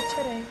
अच्छा रहेगा।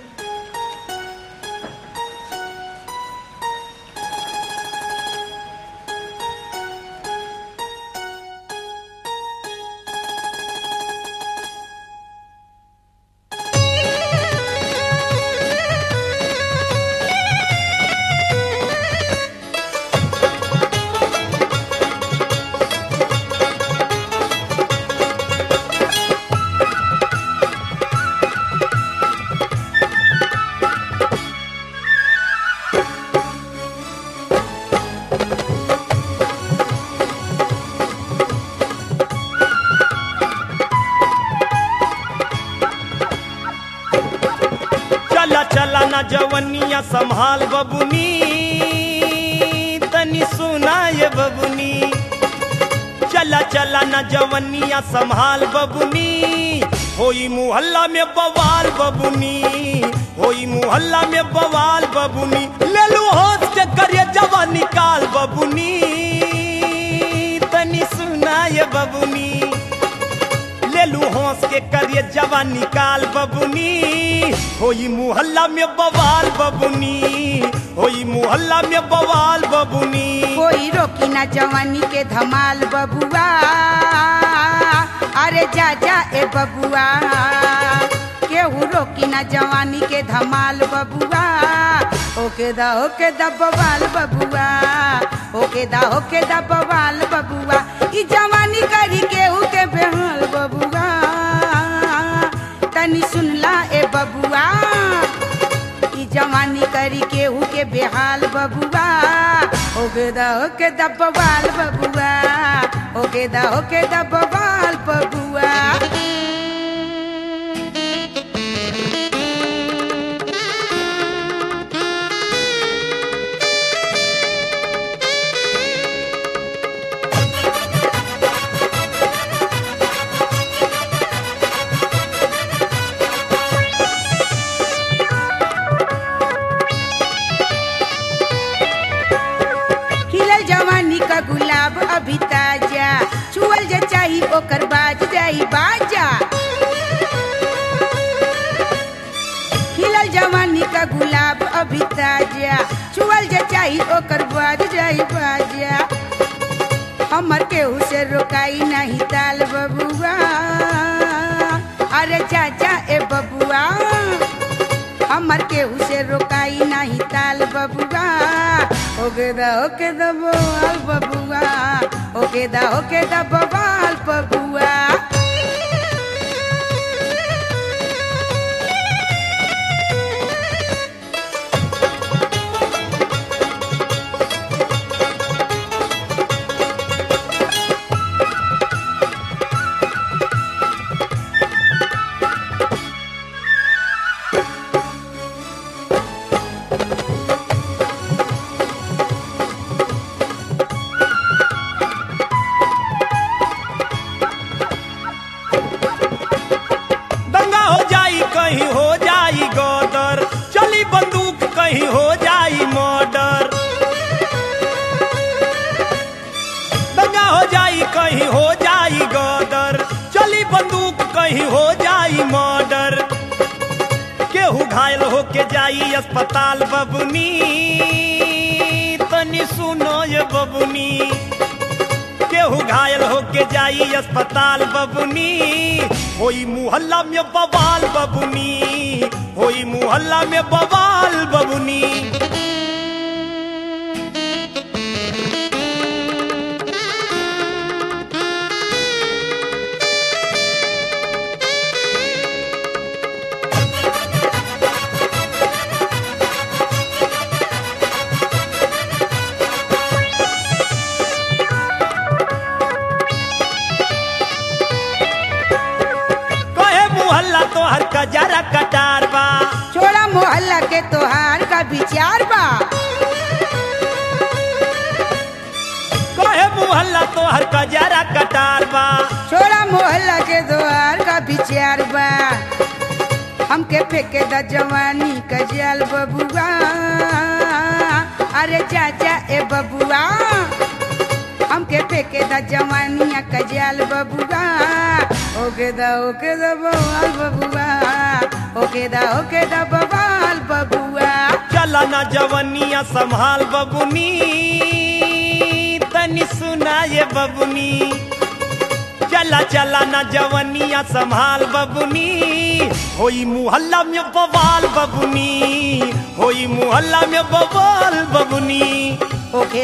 चला ना जवनिया संभाल बबुनी, तनी सुनाए बबुनी। चला चला ना जवनिया संभाल बबुनी, होई मुहल्ला में बवाल बबुनी, होई मुहल्ला में बवाल बबुनी। ले लो होश के करिए जवान निकाल बबुनी, तनी सुनाए बबुनी। ले लू होश के करिए जवान निकाल बबुनी, होई मुहल्ला में बवाल बबुनी, होई मुहल्ला में बवाल बबुनी। कोई रोकी ना जवानी के धमाल बबुआ, अरे जा जा ए बबुआ। केहू रोकी ना जवानी के धमाल बबुआ, ओके दा बवाल बबुआ, ओके दा बवाल बबुआ। ई जवानी करी केहू के बेहाल बबुआ, तनी सुनला ए बबुआ। ई जवानी करी केहू के बेहाल बबुआ, ओके दा बवाल बबुआ, ओके दा बवाल बबुआ। जवानी का गुलाब अभी ताजा, छुअल जे चाही ओकर बाज जाई बाजा। खिलल जवानी का गुलाब अभी ताजा, छुअल जे चाही ओकर बाज जाई बाजा। हमर केहू से रोकाई नहीं ताल बबुआ, अरे चाचा ए बबुआ। हमर केहू से रोकाई नहीं ताल बबुआ, ओके दा बवाल बबुआ, ओके दा बवाल बबुआ। कहीं हो जाई गदर, चली बंदूक कहीं हो जाई मर्डर। दंगा हो जाई कहीं हो जाई गदर, चली बंदूक कहीं हो जाई मर्डर। केहू घायल होके जाई अस्पताल बबुनी, तनी सुनो ये बबुनी। केहू घायल होके जाई अस्पताल बबुनी, होई मुहल्ला में बवाल बबुनी, होई मुहल्ला में बवाल बबुनी। तोहर कजरा कटार बा, छोड़ा मोहल्ला के तोहार का विचार बा। कहे मुहल्ला तोहर कजरा कटार बा, छोड़ा मोहल्ला के तोहार का विचार बा। हमके फेंके दा जवानी का जाल बबुआ, अरे चाचा ए बबुआ। हमके फेंके दा जवानिया का जाल बबुआ, ओके दा बवाल बबुआ, होके दा बवाल बबुआ। चला ना जवनिया संभाल बबुनी तनी सुनाए बबुनी। चला चला ना जवनिया संभाल बबुनी होई मुहल्ला में बवाल बबुनी। होई मुहल्ला में बवाल बबुनी। होके